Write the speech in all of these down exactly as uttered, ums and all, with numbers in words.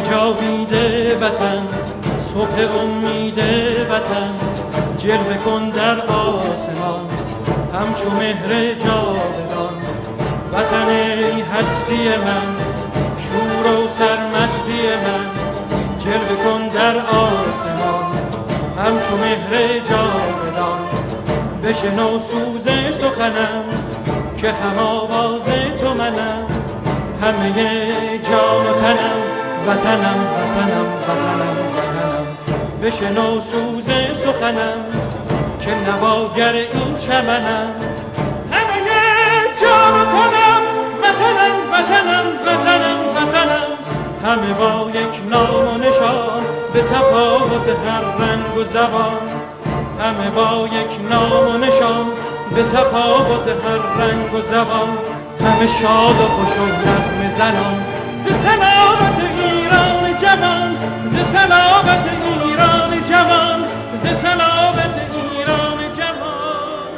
جاوید وطن، صبح امید وطن، جلوه کن در آسمان همچو مهر جاودان. وطن ای هستی من، شور و سرمستی من، جلوه کن در آسمان همچو مهر جاودان. بشنو سوز سخنم که هم آواز تو منم، همه جان و تنم وطنم وطنم وطنم وطنم. بشنو سوز سخنم که نواگر این چمنم، همه جان و تنم وطنم وطنم وطنم وطنم. همه با یک نام و نشان به تفاوت هر رنگ و زبان، همه با یک نام و نشان به تفاوت هر رنگ و زبان. همه شاد و خوش و نغمه زنان ز سلامت ایران جوان، ز سلامت ایران جوان، ز سلامت ایران جوان.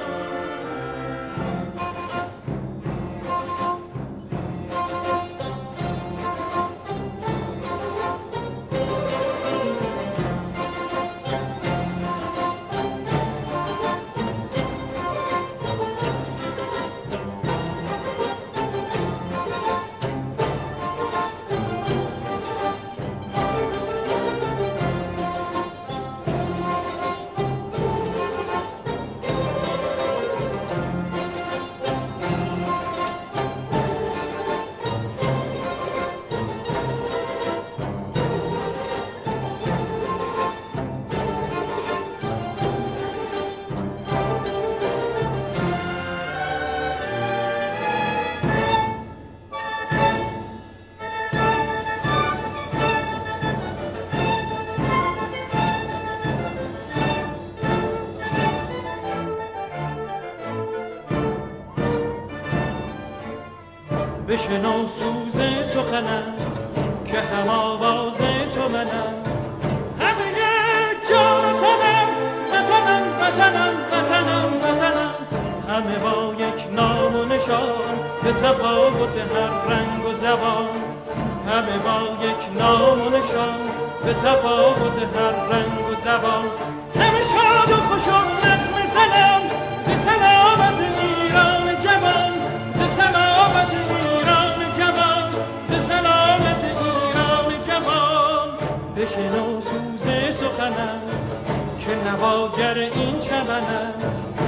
بشنو سوز سخنم که هم آواز تو منم، همه جان و تنم وطنم وطنم وطنم وطنم. همه با یک نام و نشان به تفاوت هر رنگ و زبان، همه با یک نام و نشان به تفاوت هر رنگ و زبان. همه شاد و خوش و نغمه زنم ز سلامت ایران جوان، ز سلامت ایران جوان، ز سلامت ایران جوان. بشنو سوز سخنم که نواگر این چمنم،